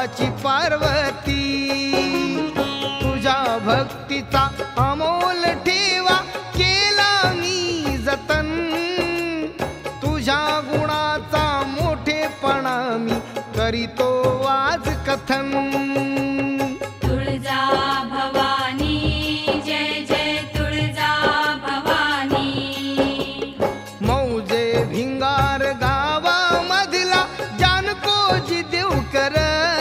भावाची पार्वती, तुझ्या भक्तीचा अमोल ठेवा केला मी जतन, तुझ्या गुणाचा मोठेपणा मी करीतो आज कथन। तुळजा भवानी जय जय तुळजा भवानी, मौजे भिंगार गावामधला जानकोजी देवकर,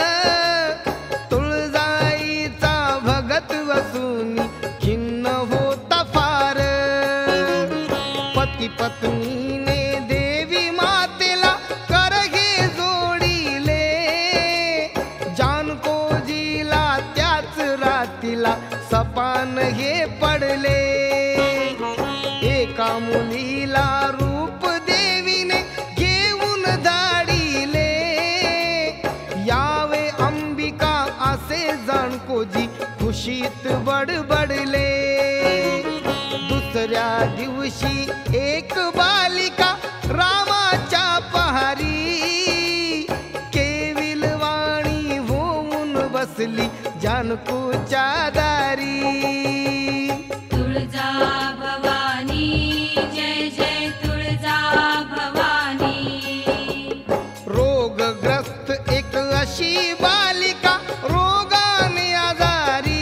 तुळजाईचा भगत वसूनी खिन्न होता फार। पती पत्नीने देवी मातेला करघे जोडिले, जानकोजीला त्याच रातीला सपान हे पडले। एका मुलीला रूप देवीने घेऊन धाडिले, यावे अंबिका असे जानकोजी खुशीत बडबडले। दुसऱ्या दिवशी एक बालिका रामाच्या पहारी, केविलवाणी होऊन बसली जानकोच्या दारी। तुळजा भवानी जय जय तुळजा भवानी, रोगग्रस्त एक अशी बालिका रोगाने आजारी,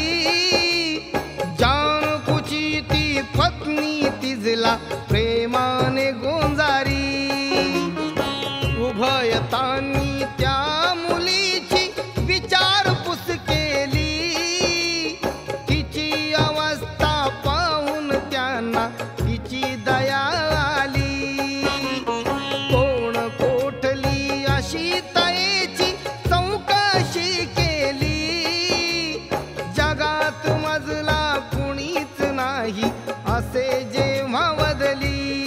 जानकोची ती पत्नी तिजला प्रेमाने गोंजारी। उभयतांनी त्या मुलीची विचारपूस केली, तिची अवस्था पाहून त्यांना तिची दया आली। कोण कोठली अशी तयेची चौकशी केली, जगात मजला कुणीच नाही असे जेव्हा वदली।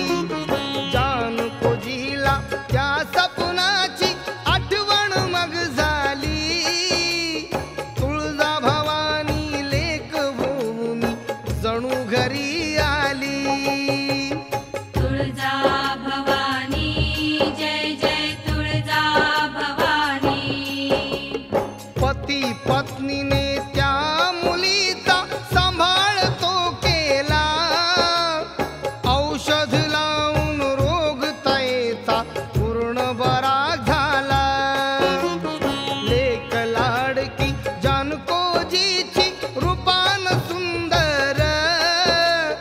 जानकोजीला त्या सपनाची आठवण मग झाली, तुळजा भवानी लेक होऊन जणू घरी आली। तुळजा भवानी जय जय तुळजा भवानी, पती पत्नीने त्या मुलीचा सांभाळ तो केला, औषध लावून रोग तयेचा पूर्ण बरा झाला। लेक लाडकी जानकोजीची रूपान सुंदर,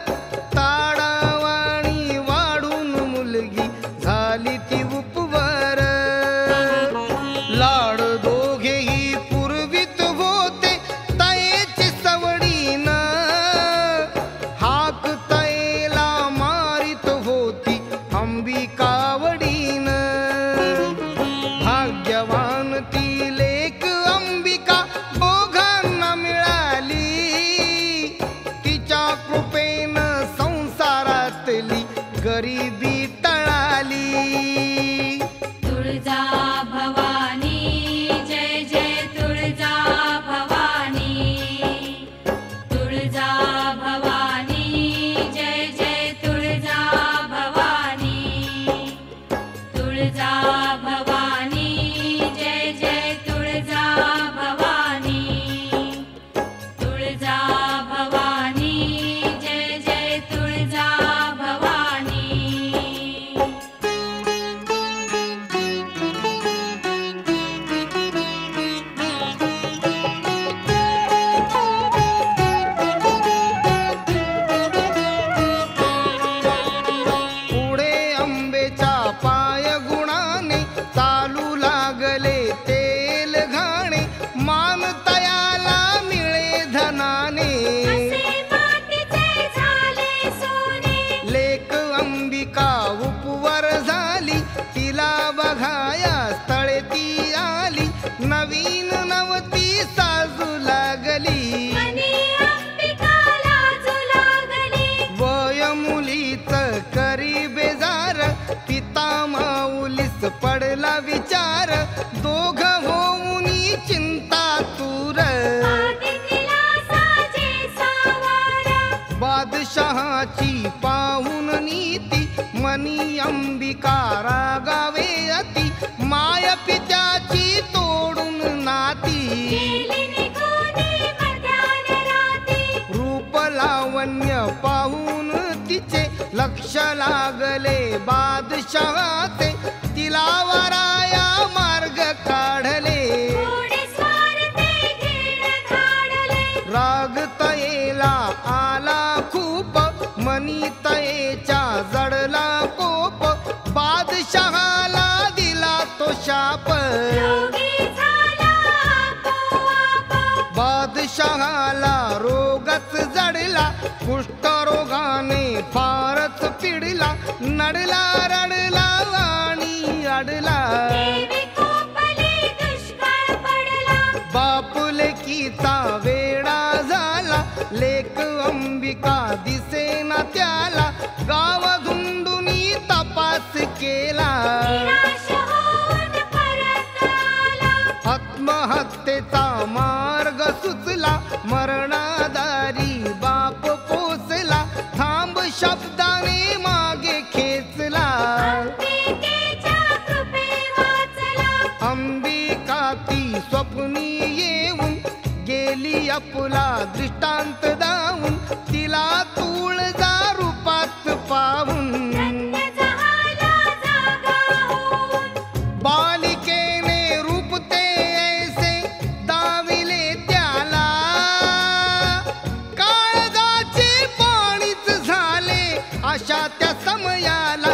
बादशहाची पाहून नीती मनी अंबिका रागावे अति माय पित्याची तोडून नाती गेली निघून मध्यान राती रूप लावण्य पाहून तिचे लक्ष लागले बादशहाचे तिला वराया मार्ग काढले थोडे स्वार्थे घेण धाडले राग तयेला आला खूप मनी तयेच्या जडला कोप बादशहाला दिला तो शाप योगी झाला आपोआप बादशहाला रोगच जडला कुष्ठरोगाने फारच पिडला नडला रडला आणि अडला देवी कोपली दुष्काळ पडला बाप लेकीचा वेडा झाला लेक अंबिका दिसेना त्याला गाव धुंडुनी तपास केला निराश होऊन परत आला आत्महत्येचा मार्ग सुचला मरणादारी बाप पोचला थांब शब्दाने मागे खेचला अंबिकेच्या कृपे वाचला अंबिका ती स्वप्नी येऊन गेली अपुला दृष्टांत दावून तिला तुळजा रूपात पाहून धन्य झाला जागा होऊन बालिकेने रूप ते ऐसे दाविले त्याला काळजाचे पाणीच झाले अशा त्या समयाला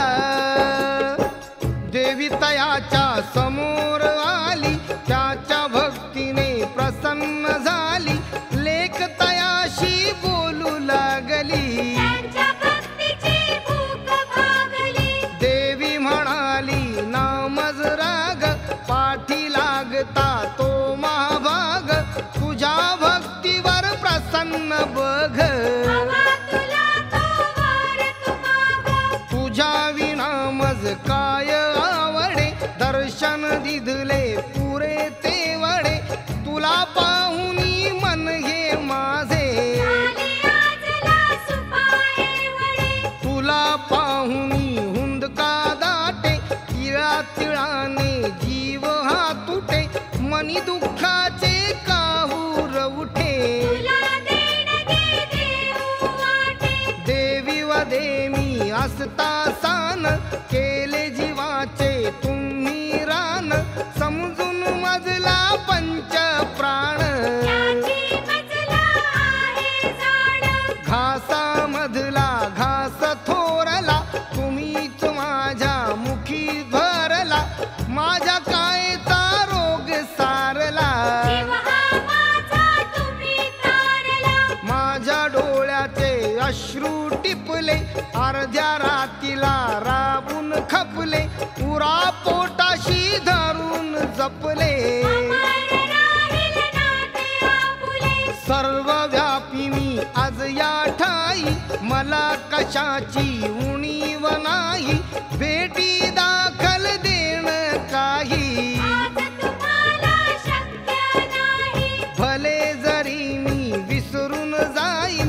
देवी तयाच्या समोर आली त्याच्या भक्तीने प्रसन्न झाली लेख तयाशी बोलू लागली त्यांच्या भक्तीची भूक भागली देवी म्हणाली नामज राग पाठी लागता तो महाभाग तुझ्या भक्तीवर प्रसन्न बघ हवा तुला तो वर तू माग तुझ्या विना मज काय आवडे दर्शन दिधले पुरे ते वडे तुला पाहुनी मन हे माझे झाले आजला सुपाये वडे तुला पाहुनी हुंदका दाटे तिळा तिळाने जीव हा तुटे मनी दुःखाचे काहूर उठे तुला देणगे देऊ वाटे देवी वदे मी असता सान केले जीवाचे तुम्ही रान समजून मजला पंच प्राण त्याची मजला आहे जाण घासामधला घास थोरला तुम्हीच माझ्या मुखी भरला माझ्या कायचा रोग सारला जीव हा माझा तुम्ही तारला माझ्या डोळ्याचे अश्रू टिपले अर्ध्या रातीला राबून खपले पुरा पोटाशी धरून जपले अमर राहील नाते आपुले सर्वव्यापी मी आज या ठाई मला कशाची उणीव नाही भेटी दाखल देण काही आज तुम्हाला शक्य नाही भले जरी मी विसरून जाईन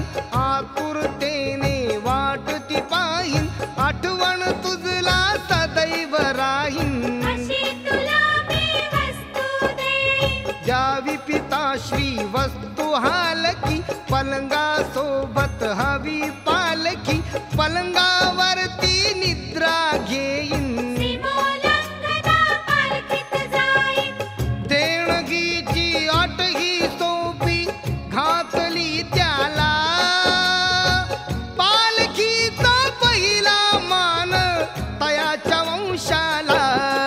आतुरतेने वाट ती पाहीन आठवण तुझला सदैव राहीन अशी तुला मी वस्तू देईन द्यावी पिता श्री वस्तू हालकी पलंगा सोबत हवी पालकी पलंगावरती निद्रा घेईन सीमोल्लंघना पालखीत जाईन देणगीची अट ही सोपी घातली त्याला पालखीचा पहिला मान तयाच्या वंशाला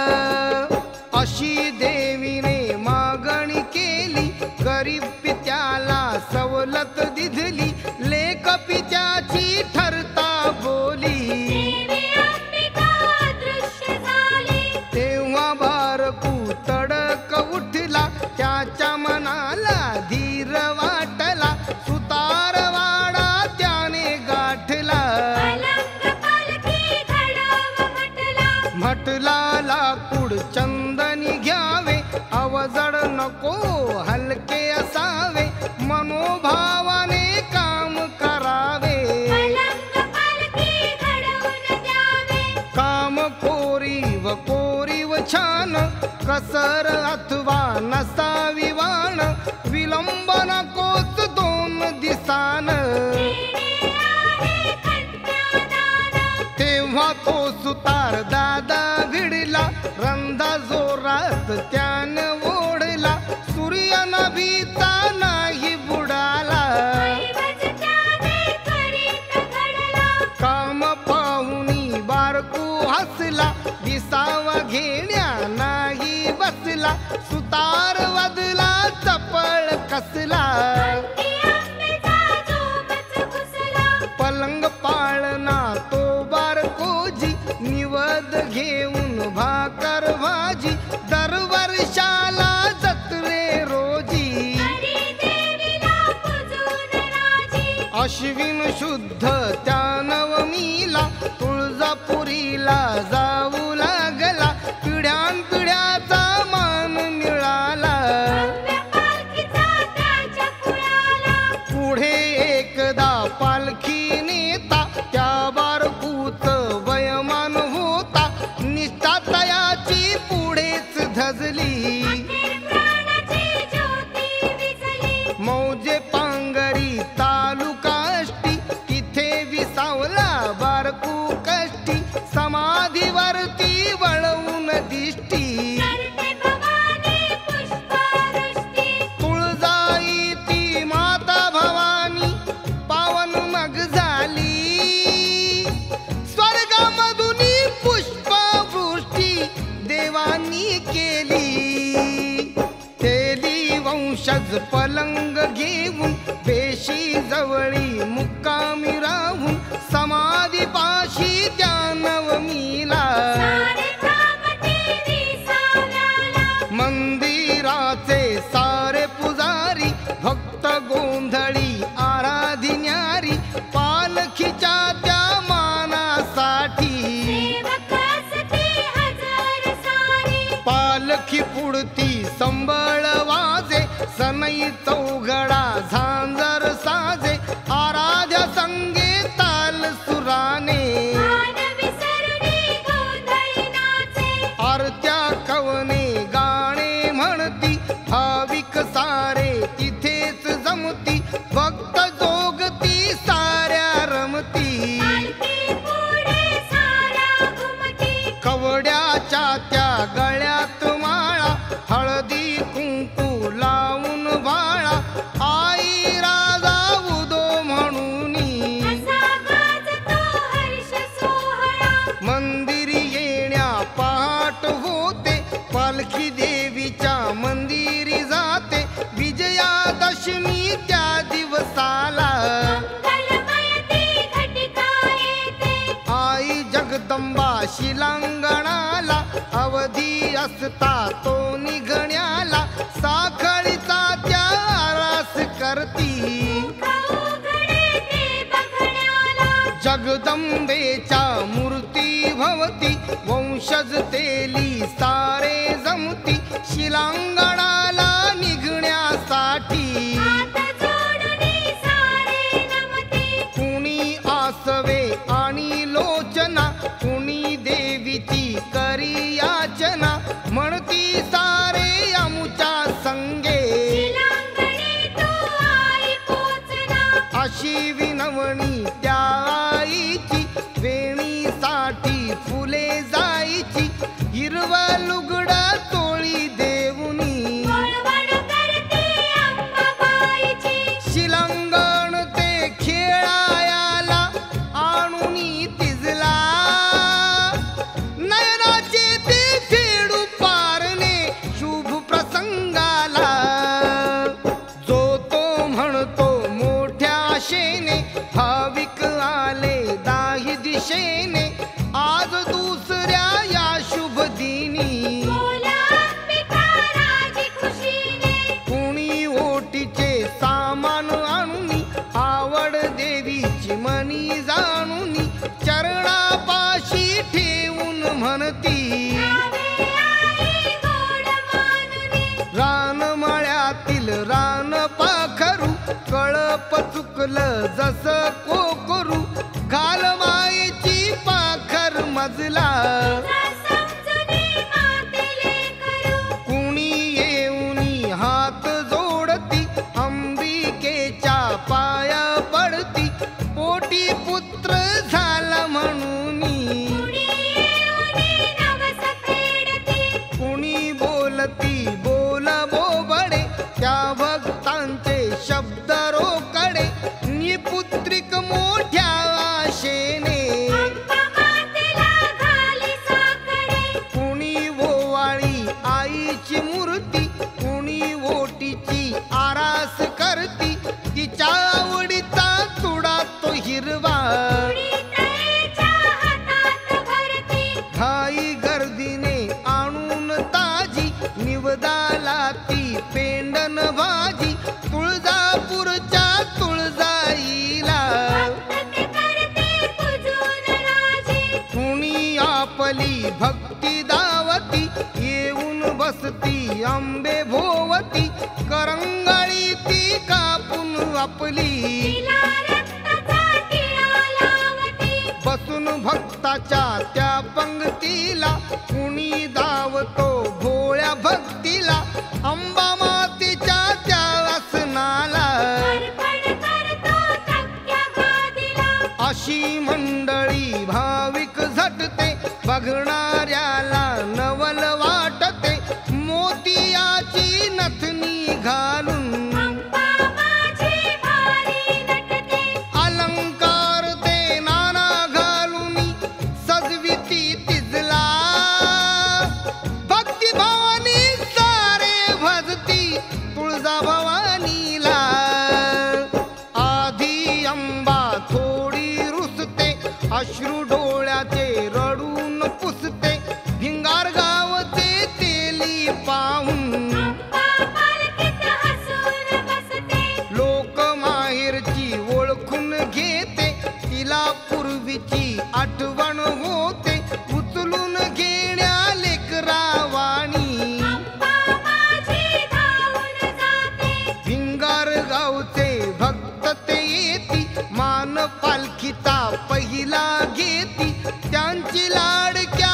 अशी देवीने मागणी केली गरीब पित्याला सवलत दिधली लेक पित्याची ठरता बोली देवी अंबिका दृश्य झाली तेव्हा बारकू तडक उठला त्याच्या मनाला धीर वाटला सुतारवाडा त्याने गाठला पलंग पालखी घडव म्हटला म्हटला लाकूड चंदनी घ्यावे अवजड नको हलके असावे मनोभावाने काम करावे पलंग कसर अथवा नसावी वाण, विलंब नकोच 2 दिसान. तेव्हा तो सुतार दादा भिडला, रंधा जोरात त्यानं ओढला, सूर्य नभीचा नाही बुडाला. काम पाहुनी बारकू हसला, दिसावा घेण्या नाही बसला, सुतार वदला चपळ कसला. पलंग पाळना तो बारकोजी, निवद घेऊन भाकर भाजी, दरवर्षाला जत्रे रोजी. अश्विन शुद्ध त्या नवमीला, तुळजापुरीला जाऊ लागला, पिढ्यानपिढ्याचा मान मिळाला. पुढे एकदा पालखी नेता, त्या बारकूच वयमान होता, निष्ठा तयाची पुढेच धजली. मौजे पांगरी तालुकाष्टी, तिथे विसावला बारकू कष्टी, समाधीवरती वळवून दिष्टी. तुळजाई ती माता भवानी पावन मग झाली, स्वर्गामधुनी पुष्पवृष्टी देवांनी केली. तेली वंशज पलंग घेऊन, बेशी जवळी मुक्कामी राहून, समाधी पाशी त्या नवमीला. मंदिराचे सारे पुजारी, भक्त गोंधळी आराधिन्यारी, पालखीच्या त्या मानासाठी. पालखी पुढती संबळ वाजे, सनई चौघडा झांजर साजे, आराध्या संगे ताल सुराने. आरत्या कवने गाणे म्हणती, भाविक सारे तिथेच जमती, भक्त जोगती साऱ्या रमती. कवड्याच्या त्या गळ्यात माळा, हळदी कुंकू लावून बाळा, आई राजा उदो म्हणूनी. मंदिरी येण्या पहाट होते, पालखी देवीच्या मंदिरी जाते, विजयादशमी त्या दिवसाला. आई जगदंबा शिलांगणाला, अवधी असता तो निघण्याला, साखळीचा त्या आरास करती. जगदंबेच्या मूर्ती भवती, वंशज तेली सारे जमती, शिलांगणाला निघण्यासाठी. कुणी आसवे आणि लोचना, कुणी देवीची करी याचना, म्हणती सारे आमुच्या संगे. अशी विनवणी त्या आईची, वेणीसाठी फुले जायची, हिरवं लुगड तोळी देऊनी. शिलांगण ते खेळायाला आणूनी तिजला, नयनाचे ते फेडू पारणे शुभ प्रसंगाला. जो तो म्हणतो मोठ्या आशेने, भाविक आले दाही दिशेने, आज दुसऱ्या या शुभ दिनी. कुणी ओटीचे सामान आणूनी, आवड देवीची मनी जाणूनी, चरणापाशी ठेवून म्हणती. रानमळ्यातील रान पाखरू, कळप चुकलं जसं कोकरू, घाल मायेची पाखर मजला. तुळजापूरच्या तुळजाईला भक्त करते पूजून राजी कुणी आपली भक्ती दावती येऊन बसती आंबे भोवती करंगाळी ती कापून आपली तिला रक्ताचा टिळा लावती बसून भक्ताच्या त्या पंक्तीला कुणी धावतो भोळ्या भक्तीला अंबा मातेच्या त्या आसनाला अर्पण करतो थक्क्या गादीला अशी मंडळी भाविक झटते बघणाऱ्याला नवल वाटते मोतियाची नथनी घालून अंबा माझी भारी नटते अलंकार ते नाना घालून सजविती तिजला भक्ती भवानी सारे भजती तुळजा भवानीला आधी अंबा थोडी रुसते अश्रू डोळ्याचे रडून पुसते भिंगार गावचे तेली पाहून अंबा पालखीत हसून बसते लोक माहेरची ओळखून घेते तिला पूर्वीची आठवण होते उचलून घेण्या लेकरावाणी अंबा माझी धावून जाते भिंगार गावचे भक्त ते येती मान पालखीचा पहिला घेती त्यांची लाडक्या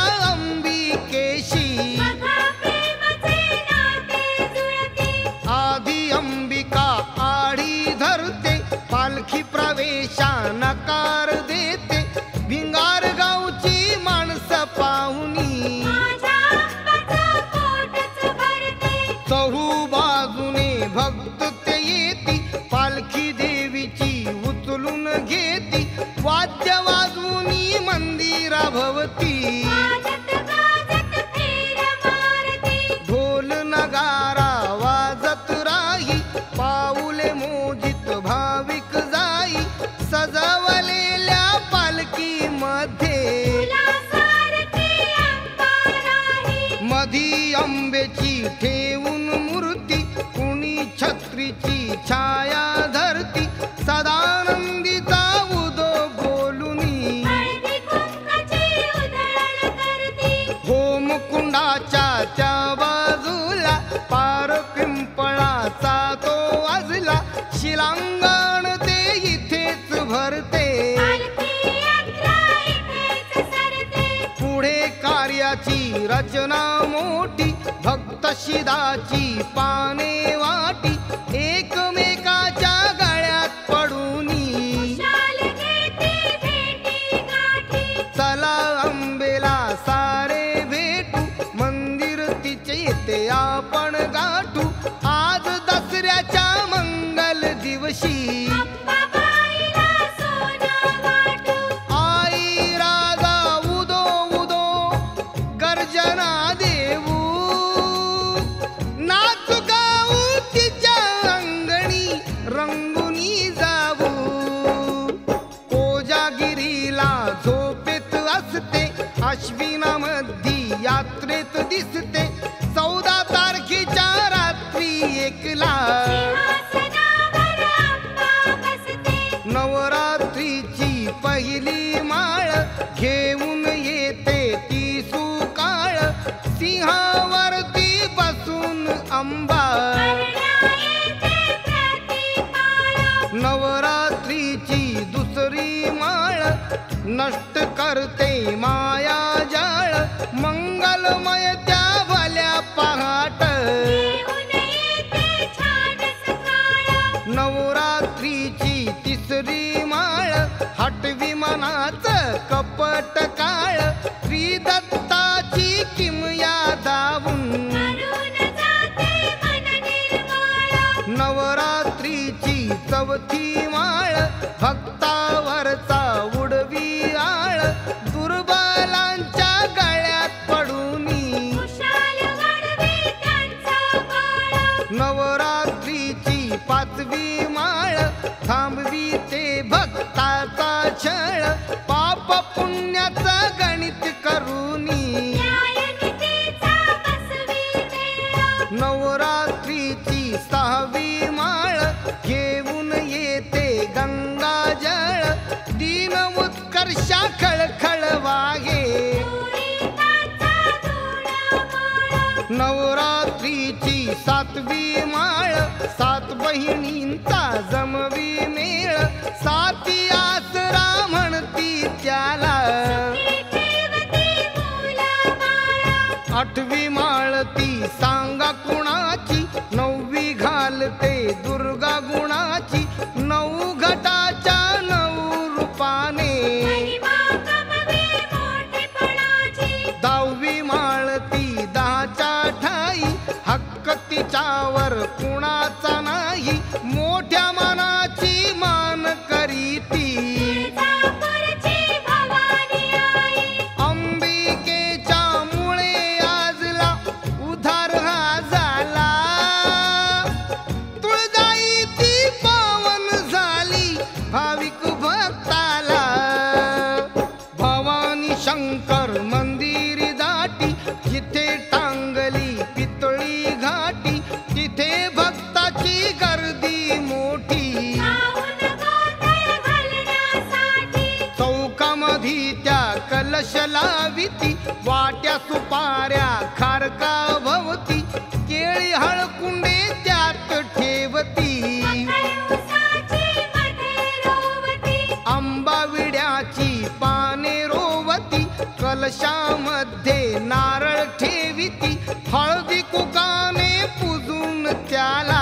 अंबिकेशी बघा प्रेमाचे नाते जुळते आधी अंबिका आडी धरते पालखी प्रवेशा नकार देते भिंगार गावची माणसं पाहुनी माझ्या अंबाचं पोटच भरते चहू बाजूने भक्त ते येती पालखी देवीची उचलून घेती वाद्य वाजवूनी मंदिरा भवती वाजत गाजत फेर मारती ढोल नगारा वाजत राही पाऊले मोजित भाविक जाई सजवलेल्या पालखी मध्ये तुला सारखी अंबा राही मधी आंब्याची ठेवून मूर्ती कुणी छत्रीची छाया धरती सदानंदीचा उदो बोलुनी हळदी कुंकाची उधळण करती होम कुंडाच्या त्या बाजूला पार पिंपळाचा तो वाजला शिलांगण ते इथेच भरते पालखी यात्रा इथेच सरते पुढे कार्याची रचना मोठी भक्त शिदाची पाने वाटी एकमेकाच्या गळ्यात पडूनी शाल घेते भेटी गाठी चला अंबेला सारे भेटू मंदिर तिचे ते आपण गाठू आज दसऱ्याच्या मंगल दिवशी अंबाबाईला सोनं वाटू आई राजा उदो उदो गर्जना देऊ नाच गाऊ तिच्या अंगणी रंगुनी जाऊ कोजागिरीला झोपेत असते अश्विना मध्ये यात्रेत दिसते 14 तारखेच्या रात्री एकला सिंहासनावर अंबा बसते नवरात्रीची पहिली माळ घेऊन येते ती सुकाळ सिंहावरती बसून अंबा करण्या येते प्रतिपाळ नवरात्रीची दुसरी माळ नष्ट करते माया जाळ मंगलमय त्या भल्या पहाट घेऊन येते छान सकाळ नवरात्रीची तिसरी माळ हटवी मनाचं कपट काळ श्री दत्ताची किमया दावून करून जाते मन निर्मळ नवरात्रीची चौथी माळ भक्तावरचा उडवी आळ दुर्बलांच्या गळ्यात पडूनी कुशाल वाढवी त्यांचा बाळ नवरात्रीची पाचवी माळ थांबवी ते भक्ताचा छळ पाप पुण्याचं गणित करूनी न्यायनीतीचा बसवी मेळ नवरात्रीची 6वी माळ उत्कर्षा खळखळ वागे. नवरात्रीची 7वी माळ, 7 बहिणींचा जमवी मेळ. 7 आसरा म्हणती त्याला. 8वी माळ ती सांगा कुणाची, 9वी घालते दुर्गा गुणाची. 9 घटाच्या 9 रूपाने. 10वी माळ ती 10च्या ठाई, हक्क तिच्यावर कुणाचा नाही. मोठ्या मानाची मान करीती. अंबिकेच्या मुळे आजला उधार हा झाला. तुळजाई ती पावन झाली भाविक भक्ताला. भवानी शंकर मंदिर दाटी, जिथे टांगली पितळी घाटी. तिथे भक्ताची गर्दी मोठी. चौकामधी त्या कलश लाविती, वाट्या सुपाऱ्या खारका भवती. केळी हळकुंडे त्यात ठेवती. आंबा विड्याची पाने रोवती, कलशामध्ये नारळ ठेविती. हळदी कुकाने पूजून त्याला.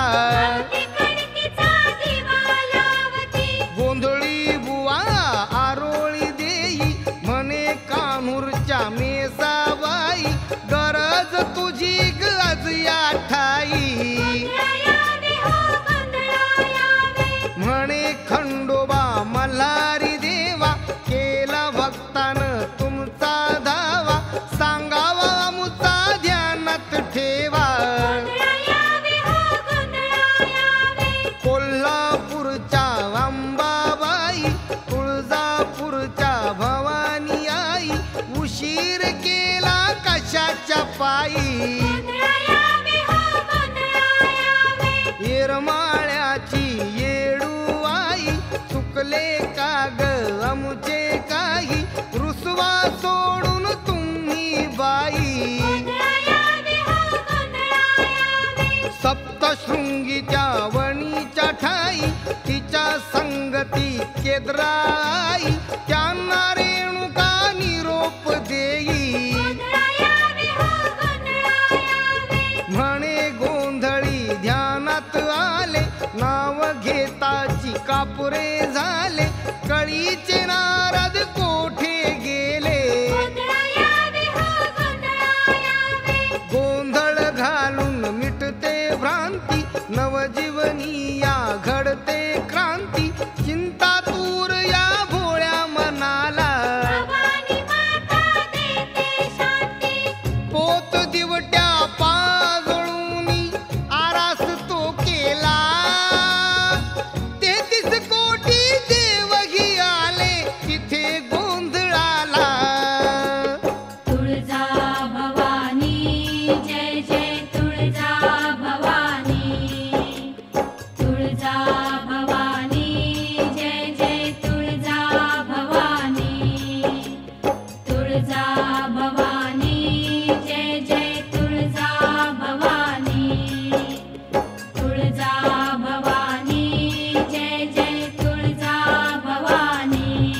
गोंधळी बुवा आरोळी देई, म्हणे कान्हूरच्या मेसाबाई. गरज तुझी गज या ठाई. म्हणे खंडोबा मल्हारी देवा, केला भक्तानं तुमचा धावा. सांगावा मुचा ध्यानात ठेवा. कोल्हापूरच्या अंबाबाई, तुळजापूरच्या भवानी आई. उशीर केला कशाच्या पायी. येरमाळ्याची येडूआई, चुकले का ग आमुचे काही. रुसवा सोडून तुम्ही बाई. सप्तशृंगीच्या वणीच्या ठाई, तिच्या संगती केद्राई. त्यांना रेणुका निरोप देई. म्हणे गोंधळी ध्यानात आले, नाव घेताची कापुरे झाले. कळीचे नारद कोठे गेले. गोंधळ घालून मिटते भ्रांती, नवजीवनी या घडते क्रांती. चिंता दूर या भोळ्या मनाला. पोत दिवट्या पाजळूनी आरास तो केला. 33 कोटी देवही आले तिथे गोंधळाला. तुळजा भवानी जय जय तुळजा भवानी. तुळजा भवानी जय जय तुळजा भवानी. तुळजा भवानी जय जय तुळजा भवानी. तुळजा भवानी जय जय तुळजा भवानी.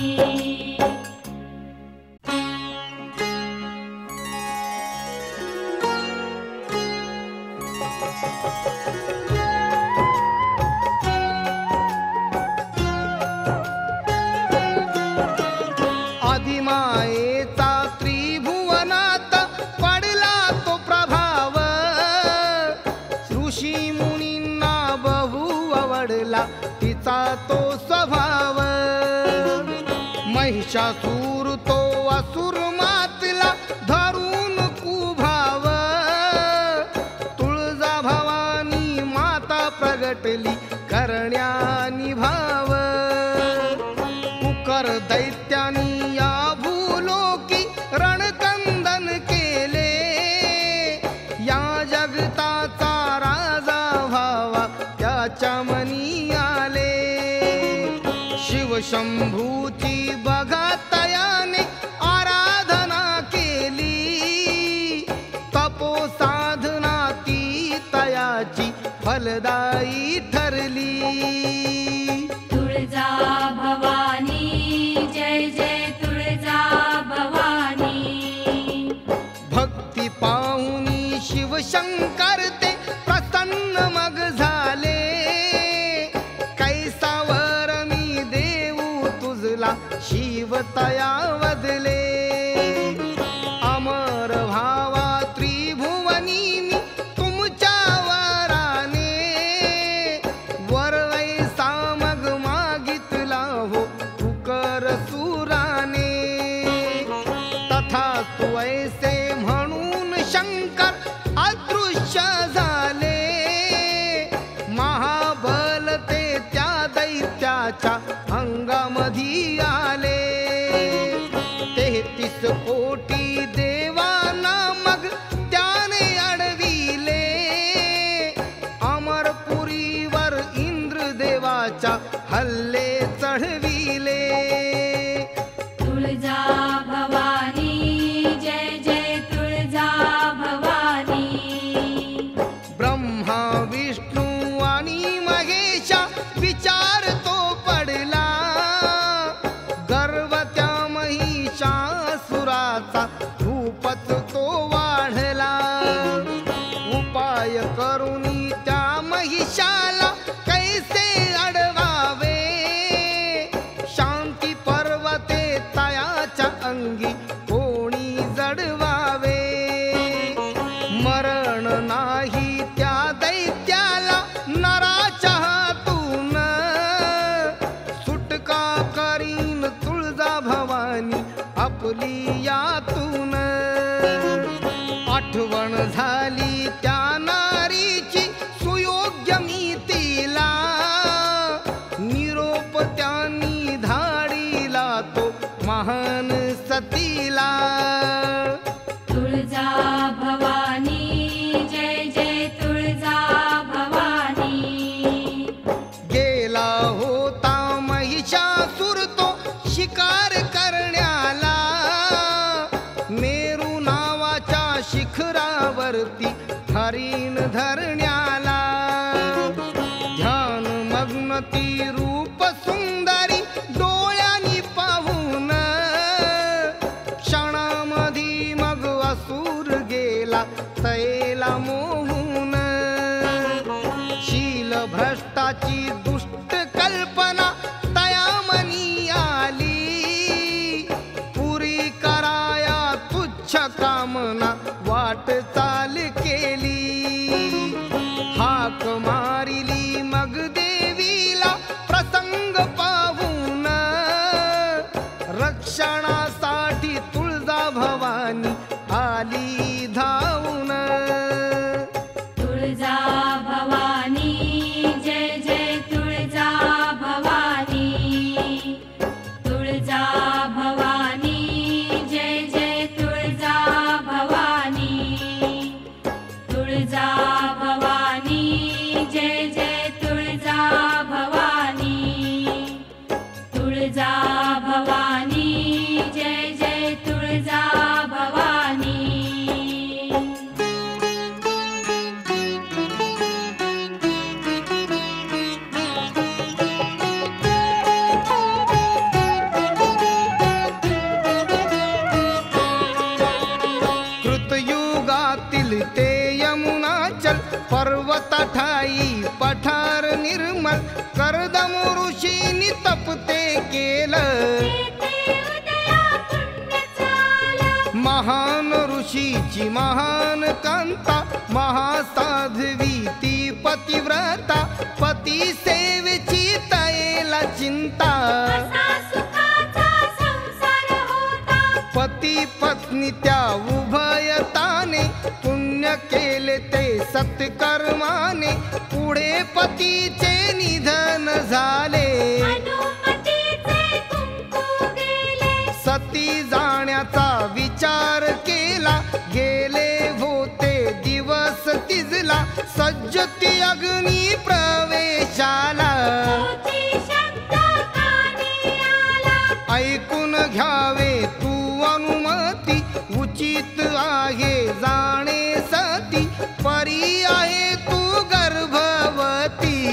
आदिमायेचा त्रिभुवनात पडला तो प्रभाव. ऋषी मुनींना बहु आवडला तिचा तो स्वभाव. महिषासूर तो असुर मातला धरून कुभाव. तुळजा भवानी माता प्रगटली करण्यानी भाव. कुकर दैत्यानी या भूलोकी रणकंदन केले. या जगताचा राजा व्हावा त्याच्या मनी आले. शिवशंभूची बघा आई ठरली. तुळजा भवानी जय जय तुळजा भवानी. भक्ती पाहुनी शिवशंकर ते प्रसन्न मग झाले. कैसावर मी देऊ तुझला शिव तया वदले. अमर भावा त्रिभुवनी मी तुमच्या वराने. वरवैसा मग मागितला हो तुकर सुराने. तथा तू ऐसे म्हणून शंकर अदृश्य झाले. महाबल ते त्या दैत्याच्या अंगामधी आले. 33 कोटी देवांना मग त्याने अडविले. अमरपुरीवर इंद्रदेवाच्या हल्ले चढविले. तुळजा भवानी जय जय तुळजा भवानी. ब्रह्मा विष्णू आणि महेशा विचार तो पडला. गर्व त्या महिषासुराचा खूपच तो वाढला. उपाय करूनी त्या महिषाला कैसे अडवावे. शांती पर्वते तयाच्या अंगी कोणी जडवावे. मरण नाही त्या दैत्याला नराच्या हातून. सुटका करीन तुळजा भवानी आपली यातून. आठवण झाली त्या नारीची सुयोग्य मी तिला. निरोप त्यांनी धाडीला तो महान सतीला. तुळजा भवानी जय जय तुळजा भवानी. गेला होता महिषासुर तो शिकार करण्याला. मेरू नावाच्या शिखरावरती हरिण धरण्याला. ध्यान मग्न ती रूप सुंदरी डोळ्यांनी पाहून. क्षणामधी मग असुर गेला तैला मोहून. शील भ्रष्टाची दुष्ट कल्पना तया मनी आली. पुरी कराया तुच्छ कामना वाट चाल केली. हाक मारिली मग देवीला प्रसंग पाहून. रक्षणासाठी तुळजा भवानी आली धावून. तुळजा भवानी जय जय तुळजा भवानी. तुळजा भवानी जय जय तुळजा भवानी. तुळजा भवानी जय जय तुळजा भवानी. तुळजा भवानी जय जय तुळजा भवानी. कृतयुगातील ते यमुनाचल पर्वत ठाई पठार निर्मल. कर्दम ऋषींनी तप ते केलं. महान ऋषीची महान कांता महासाध्वी ती पतिव्रता. पती सेवेची तयेला चिंता. पती पत्नी त्या उभयताने पुण्य केले ते सत्कर्माने. पुढे पतीचे निधन झाले. सती जाण्याचा विचार केला. गेले होते दिवस तिजला. सज्ज ती अग्नी प्रवेशाला. ऐकून घ्यावे तू अनुमती. उचित आहे जाणे सती. परी आहे तू गर्भवती.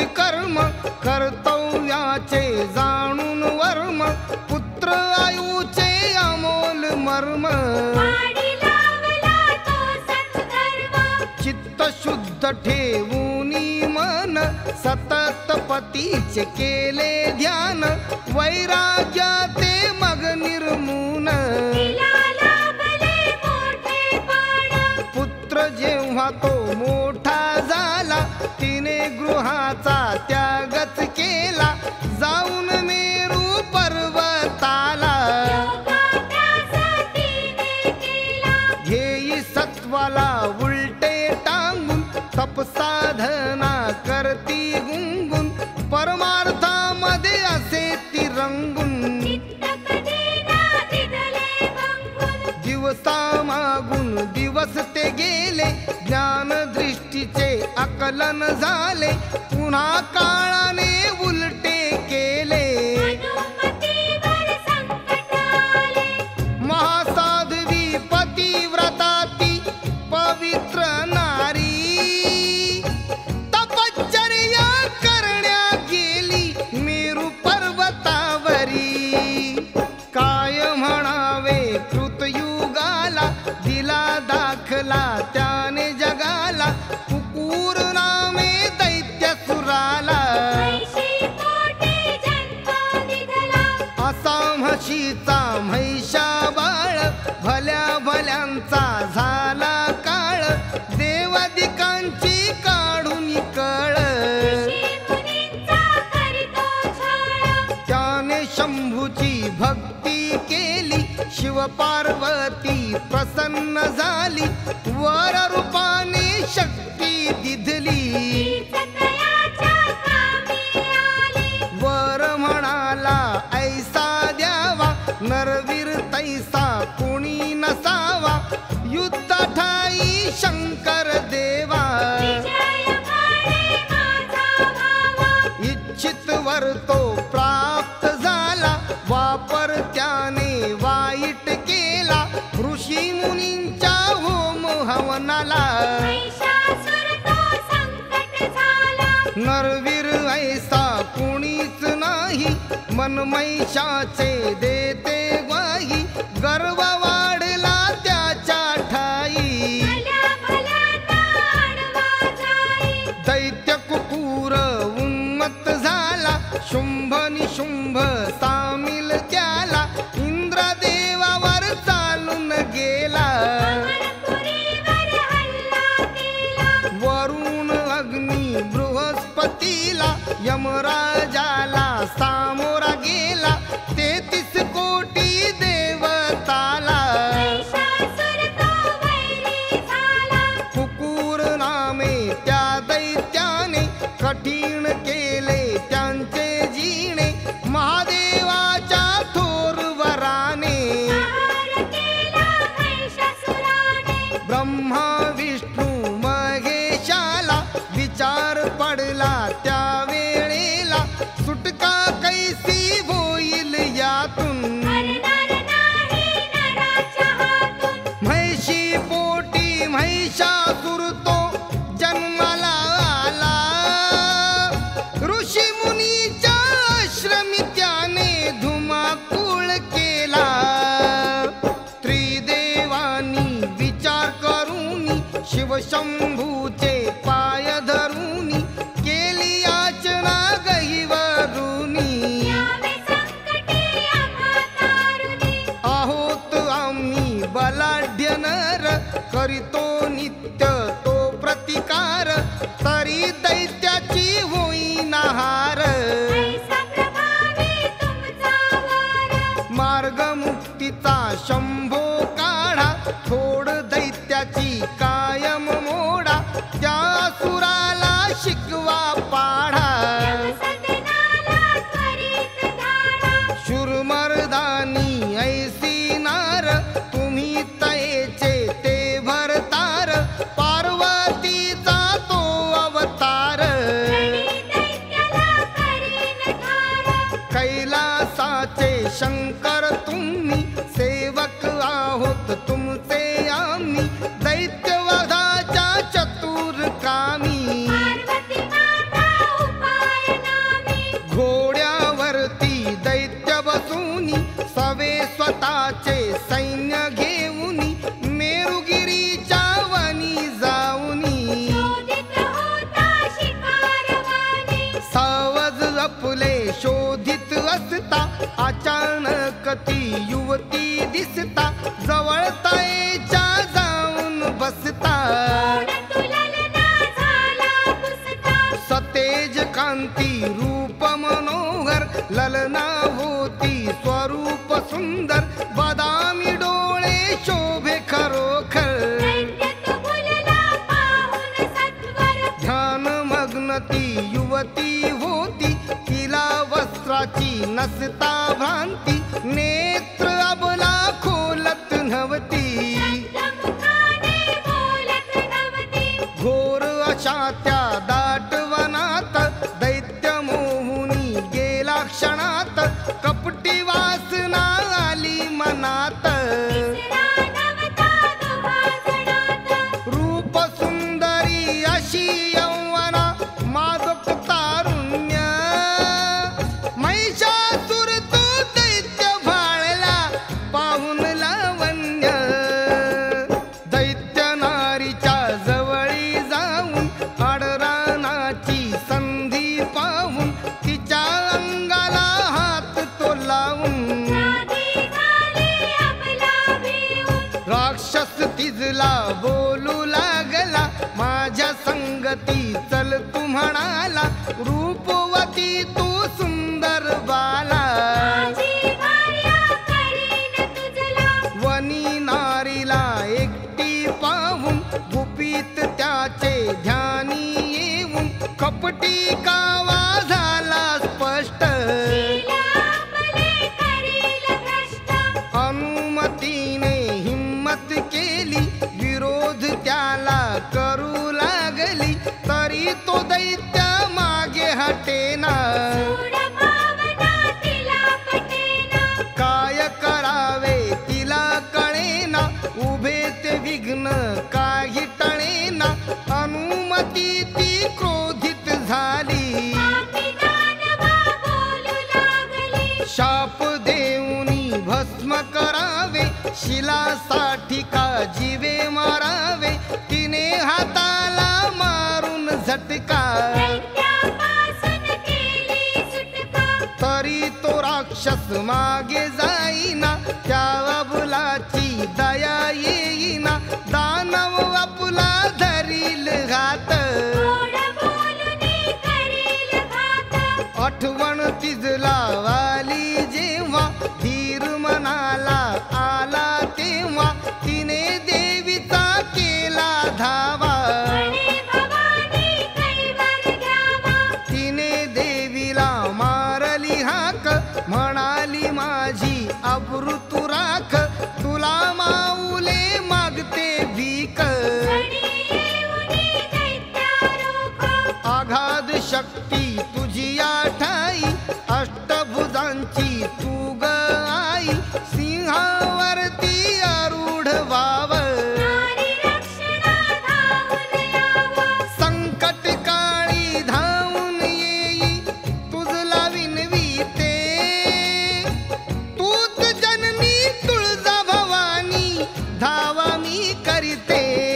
करी कर्म कर्तव्याचे जाणून वर्म पुत्र आयुचे अमोल मर्म वाढी लावला तो सत्कर्म चित्त शुद्ध ठेवूनी मन सतत पतीचे केले ध्यान वैराग्याते मग निर्मून तिला लाभले मोठेपण पुत्र जेव्हा तो मोठा झाला तिने गृहाचा त्यागच केला जाऊन मेरू पर्वताला योगाभ्यास तिने केला घेई सत्वाला उलटे टांगून तप साधना करती गुंगून परमार्थामध्ये असे ती रंगून चित्त कधी ना दिदले भंगून दिवसामागून दिवस ते गेले ज्ञान दृष्टीचे आकलन झाले पुन्हा काळाने उलटे केले अनुमतीवर संकट आले महासाध्वी पतिव्रताती पवित्र नारी तपश्चर्या करण्या गेली मेरू पर्वतावरी काय म्हणावे कृतयुगाला दिला दाखला त्याने जगाला कुकूर नामे दैत्यसुराला ऐशी कोटी जन्म निघाला असा म्हशीचा म्हैशा बाळ भल्या भल्यांचा झाला काळ देवादिकांची काढून कळ ऋषी मुनींचा करीतो छळ त्याने शंभूची भक्ती केली शिवपार्वती प्रसन्न झाली वर रूपाने शक्ती दिधली तीच तयाच्या कामी आली वर म्हणाला ऐसा द्यावा नरवीर तैसा कोणी नसावा युद्ध ठाई शंकर देवा विजय माळे माझा भावा इच्छित वर तो प्राप्त झाला वापर त्याने वाईट केला ऋषी मुनींच्या होम हवनाला महिषासुर तो संकट झाला नरवीर ऐसा कोणीच नाही मन महिषाचे देते ग्वाही गर्व वाढला त्याच्या ठाई भल्या भल्यांना आडवा जाई दैत्य कुकूर उन्मत्त झाला शुंभ निशुंभ सामील त्याला इंद्रदेवावर चालून गेला अमरपुरीवर हल्ला केला वरुण अग्नी बृहस्पतीला यमराजाला सामोरा गेला 33 कोटी देवताला महिषासुर तो वैरी झाला कुकूर नामे त्या दैत्याने कठीण केले त्यांचे जीणे महादेवाच्या थोर वराने आहार केला महिषासुराने ब्रह्मा विष्णू महेशाला विचार पडला त्या वेळेला सुटका कैसी होईल यातून मरणार नाही नराच्या हातून म्हैशी पोटी महिषासुर तो जन्माला आला ऋषी मुनीच्या आश्रमी त्याने धुमाकूळ केला त्रिदेवानी विचार करूनी शिवशंभूचे पाय धरूनी केली याचना गहिवरूनी यावे संकटे आम्हा तारुणी आहोत आम्ही बलाढ्य नर करीतो नित्य तो प्रतिकार तरी दैत्याची होईना हार ऐसा प्रभावी तुमचा वार मार्ग मुक्तीचा शंभो काढा थोड दैत्याची कायम मोडा त्या सुराला शिकवा पाढा सदनाला त्वरित धाडा शूरमर्दानी ऐसी नार तुम्ही तयेचे ते भरतार पार्वतीचा तो अवतार आणि दैत्याला करीन ठार कैलासाचे शंकर तुम्ही सेवक आहोत तुमचे आम्ही दैत्यवधाच्या चतुर कामी पार्वती माता स्वतःचे सैन्य घेऊन मेरुगिरीच्या वनी जाऊनी शोधित होता शिकारवाणी. सावज लपले शोधित असता अचानक ती युवती दिसता जवळ ताईच्या जाऊन बसता तुलना झाला पुसता. सतेज कांती रूप मनोहर ललना होती स्वरूप सुंदर बदामी डोळे शोभे खरोखर दैत्यात फुलला पाहून सत्वर. ध्यानमग्न ती युवती होती तिला वस्त्राची नसता भ्रांती नेत्र अबला खोलत नव्हती मुखाने बोलत नव्हती. घोर अशा त्या दाटवनात दैत्य मोहुनी गेला क्षणात कपटी वासना आली मनात तिसरा नव्हता दुभाजणात. रूप सुंदरी अशी यौवना मादक तारुण्य महिषासुर तो दैत्य भाळला पाहून लावण्य दैत्य नारीच्या जवळी जाऊन आडरानाची संधी पाहून तिच्या अंगाला हात तो लावून साधी झाली आपला भिवून. राक्षस तिजला बोलू लागला माझ्या संगती चल तू म्हणाला रूपवती तू सुंदर बाला माझी भार्या करीन तुझला. वनी नारीला एकटी पाहून गुपित त्याचे ध्यानी येऊन कपटी कावा झाला स्पष्ट तिला आपले करील भ्रष्ट. अनुमतीने हिम्मत केली विरोध त्याला करू लागली तरी तो दैत्य मागे हटेना सूड भावना तिला पटेना. काय करावे तिला कळेना उभे ते विघ्न काही टळेना अनुमती ती क्रोधित झाली पापी दानवा बोलू लागली. शाप देऊनी भस्म करावे शिलासाठी का जीवे मारावे तिने हाताला मारून झटका दैत्यापासून केली सुटका. तरी तो राक्षस मागे जाईना त्या अबुलाची दया येईना दानव अबुला धरील घात गोड बोलूनी करील घात. आठवण तिजला वाली जेव्हा धीर मनाला आला तेव्हा तिने देवीचा केला धावा म्हणे भवानी कैवर घ्यावा. तिने देवीला मारली हाक म्हणाली माझी अब्रू तू राख तुला माऊले मागते भीक घडी येऊनी दैत्यारोख. आघाद शक्ती तुझी आठाई अष्टभुजांची तू ग आई सिंहावरती आरूढ व्हाव नारी रक्षणा धावून यावं. संकट काळी धावून येई तुझला विनवीते तूच जननी तुळजा भवानी धावा मी करीते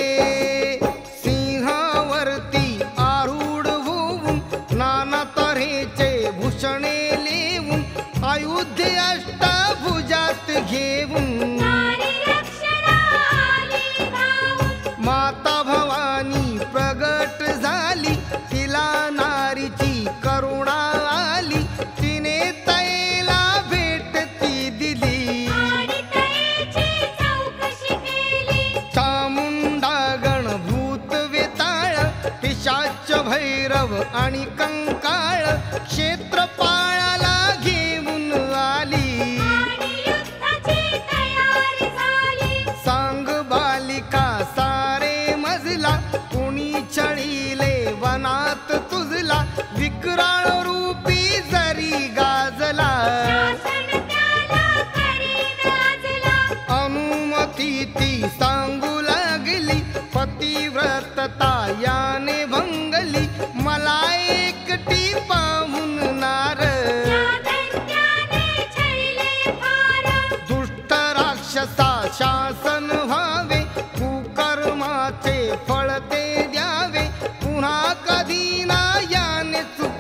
सिंहावरती आरूढ होऊन नाना तऱ्हेचे भूषणे लेवून आयुध अष्टभुजात घेऊन नारी रक्षणा आली धावून. माता भवानी प्रगट झाली तिला नारीची करुणा आली तिने तैला भेट ती दिली आणि तयाची चौकशी केली. चामुंडा गणभूत वेताळ पिशाच भैरव आणि कंकाळ क्षेत्रपाळाला घेऊन आली आणि युद्धाची तयारी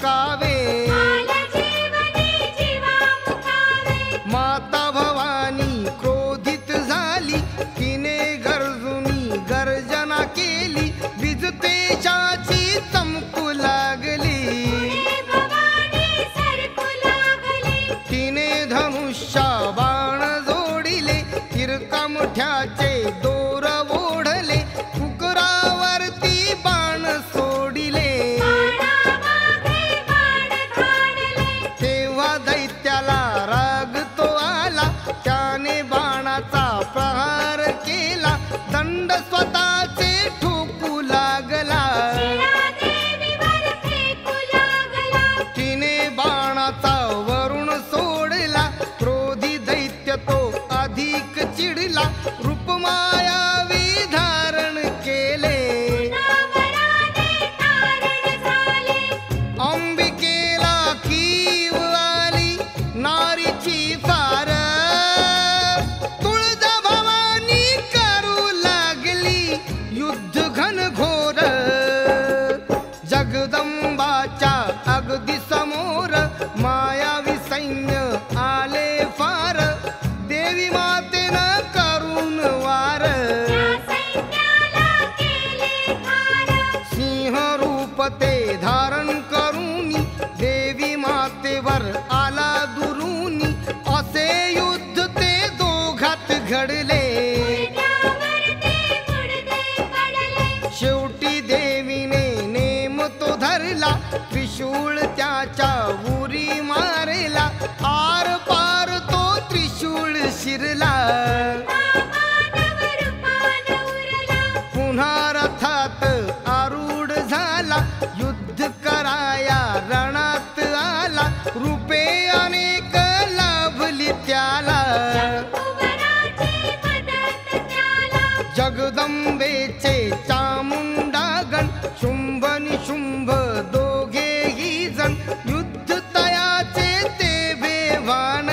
मुकावे. आला जीवनी जीवा मुकावे. माता भवानी क्रोधित झाली, तिने गरजुनी गर्जना केली. विजतेशाची चमकू लागली, पुढे भवानी सरकू लागली. तिने धनुष्या बाण जोडिले. तिरका मुठ्याचे दोर ओढले, कुकरावरती बाण सोडिले. बाणामागे बाण धाडले. तेव्हा दैत्याला राग तो आला, त्याने बाणाचा प्रहार केला. दंड स्वतःचे ठोकू लागला, शिळादेवीवर फेकू लागला. तिने बाणाचा वरुण सोडला. क्रोधी दैत्य तो अधिक चिडला, रूपमायावी धारण केले. नावराने तारण झाले. अंबिकेला कीव आली, नारीची फार. तुळजा भवानी करू लागली, युद्ध घनघोर. जगदंबाच्या अगदी समोर मायावी सैन्य आले फार. देवी मातेनं करून वार, त्या सैन्याला केले ठार. सिंह रूप ते धारण करूनी, देवी मातेवर आला दुरूनी. असे युद्ध ते दोघात घडले. त्यावर ते मुडदे पडले. शेवटी देवीने नेम तो धरला, त्रिशूळ त्याच्या उरी मारेला. आर पार तो त्रिशूळ शिरला. मानव रूपानं उरला. पुन्हा रथात आरूढ झाला, युद्ध कराया रणात आला. रूपे अनेक लाभली त्याला, कुंवराची मदत त्याला. जगदंबेचे चामुंडागण, शुंभ निशुंभ दोघेही जण. युद्ध तयाचे ते बेभान,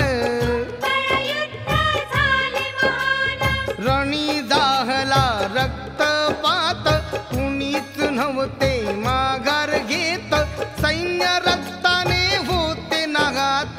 युद्ध झाले महान. रणी जाहला रक्तपात. कुणीच नव्हते माघार घेत, सैन्य रक्ताने होते नागात.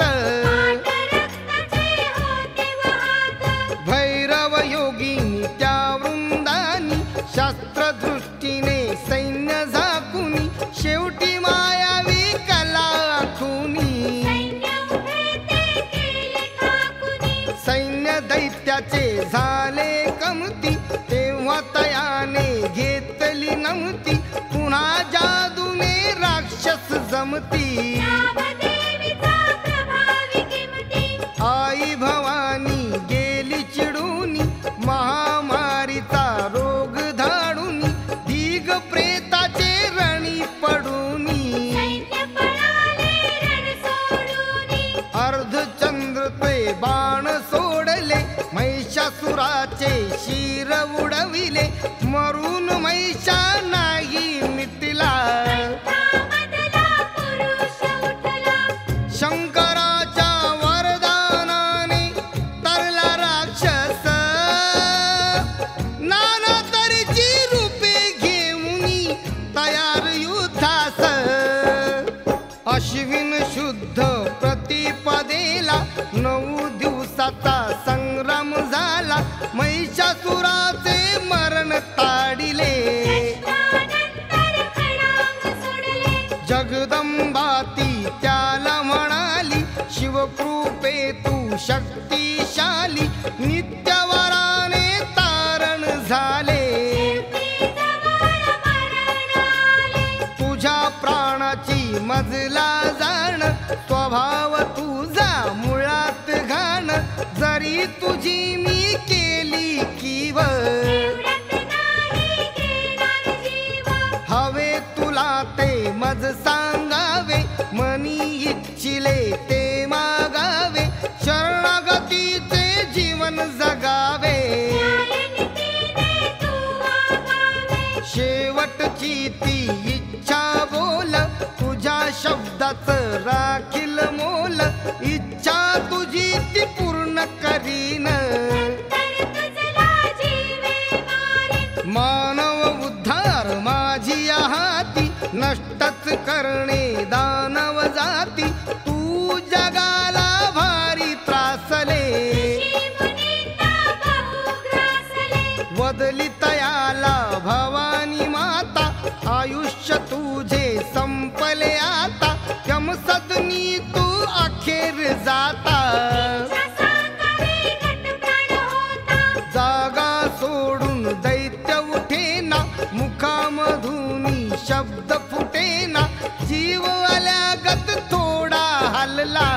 रक्ताचे होते वाहत. भैरव योगिनी त्या वृंदानी, शास्त्रदृष्टीने सैन्य झाकुनी. शेवटी मायावी कला आखुनी, सैन्य उभे ते केले ठाकुनी. सैन्य दैत्याचे झाले कमती. तेव्हा तयाने घेतली नमती, पुन्हा जादूने राक्षस जमती. नावदेवीचा प्रभावी किमती. आई भवानी गेली चिडूनी, महामारीचा रोग धाडूनी. दिग प्रेताचे रणी पडूनी, सैन्य पळाले रण सोडूनी. अर्धचंद्र ते बाण सोडले. महिषासुराचे शिर उडविले, मरून महिषा नाही मिटला. मधला पुरुष उठला. शंकराच्या वरदानाने तरला राक्षस. नाना तऱ्हेची रूपे घेऊनी तयार युद्धास. अश्विन शुद्ध प्रतिपदेला 9 दिवसाचा संग्राम झाला. महिषासुराचे मरण ताडिले. त्यानंतर खडांग सोडले. जगदंबाती त्याला म्हणाली, शिवकृपे तू शक्तिशाली. नित्यवराने तारण झाले, शेवटी जवळ मरण आले. तुझ्या प्राणाची मजला जाण. स्वभाव तुझा मुळात घाण, जरी तुझी मी केली कीव. एवढ्यात नाही घेणार जीव. हवे तुला ते मज सांगावे, मनी इच्छिले ते मागावे. शरणागतीचे जीवन जगावे, न्यायनीतीने तू वागावे. शेवटची ती इच्छा बोल. तुझ्या शब्दाचं राखील मोल. इच्छा तुझी ती पूर्ण करीन. तर तुझला जीवे मारीन. मानव उद्धार माझी हाती, नष्टच करणे दानव सदनी तू अखेर जाता, जागा सोडून दैत्य उठेना, मुखामधूनी शब्द फुटेना, जीव आल्यागत थोडा हलला,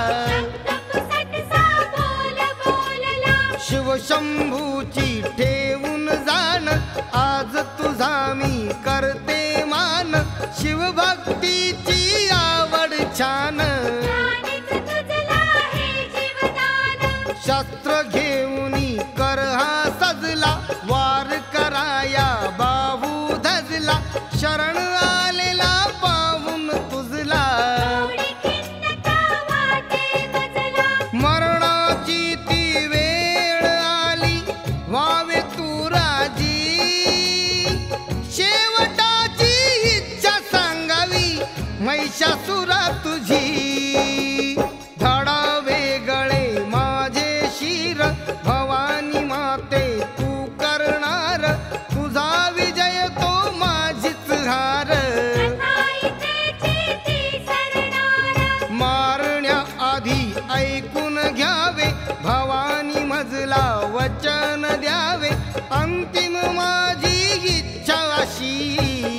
शिवशंभूची ठेवून जाण, आज तुझा मी करते मान, शिवभक्तीची आवड छान, शस्त्र घेऊनी कर हा सजला, वार कराया बाहू धजला, शरण आलेला पाहून तुझला, मरणाची ती वेळ आली व्हावे तू राजी, शेवटाची इच्छा सांगावी महिषासुरा तुझी, धडा वेगळे माझे शिर, भवानी माते तू करणार, तुझा विजय तो माझीच हार, मारण्याआधी ऐकून घ्यावे भवानी मजला वचन द्यावे, अंतिम माझी इच्छा अशी,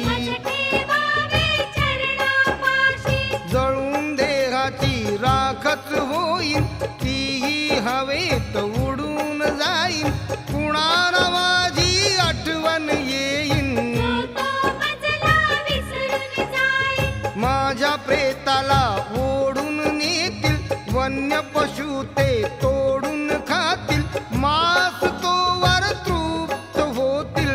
जळून देहाची राखच होईल, तीही हवेत उडून जाईन, कुणाला माझी आठवण येईन, माझ्या प्रेताला ओढून नेतील, वन्य पशु ते तोडून खातील, मांस तोवर तृप्त होतील,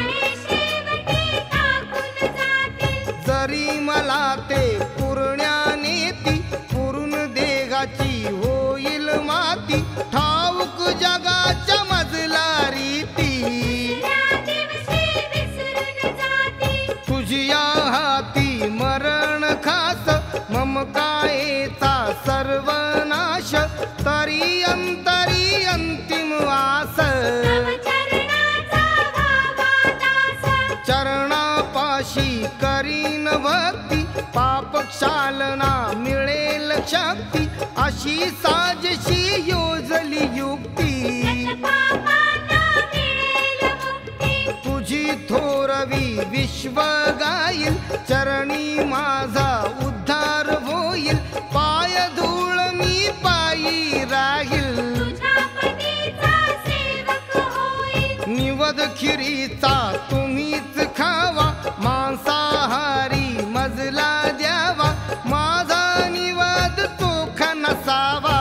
जरी मला ते पुरण्या नेती, पुरून देगाची होईल माती, ठाऊक जगाच्या मजला रीती, तुझिया हाती मरण खास, ममकायेचा सर्वनाश, तरी अंतरी अंतिम आस, चरणापाशी करीन भक्ती, पाप क्षालना मिळेल शक्ती, अशी साजशी योजली युक्ती, तुझी थोरवी विश्व गाईल, चरणी माझा उद्धार होईल, पाय धूळ मी पायी राहील, निवद खिरीचा तुम्हीच खावा, मांसाहारी मजला द्यावा, माझा निवद चोखा नसावा,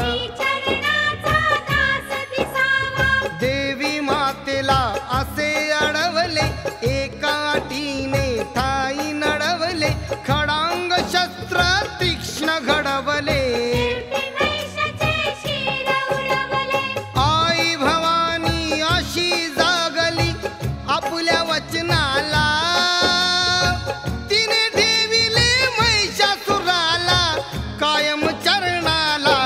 देवी मातेला असे अडवले, एका अटीने ठाई नडवले, खडांग शस्त्र तीक्ष्ण घडवले, आई भवानी अशी जागली आपल्या वचनाला, तिने ठेविले महिषासुराला कायम चरणाला,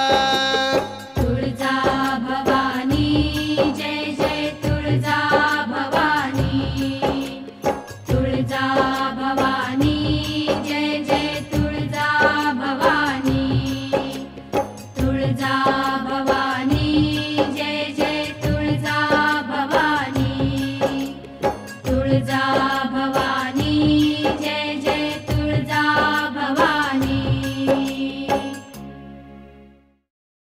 तुळजा भवानी जय जय तुळजा भवानी, तुळजा भवानी जय जय तुळजा भवानी, तुळजा भवानी जय जय तुळजा भवानी, तुळजा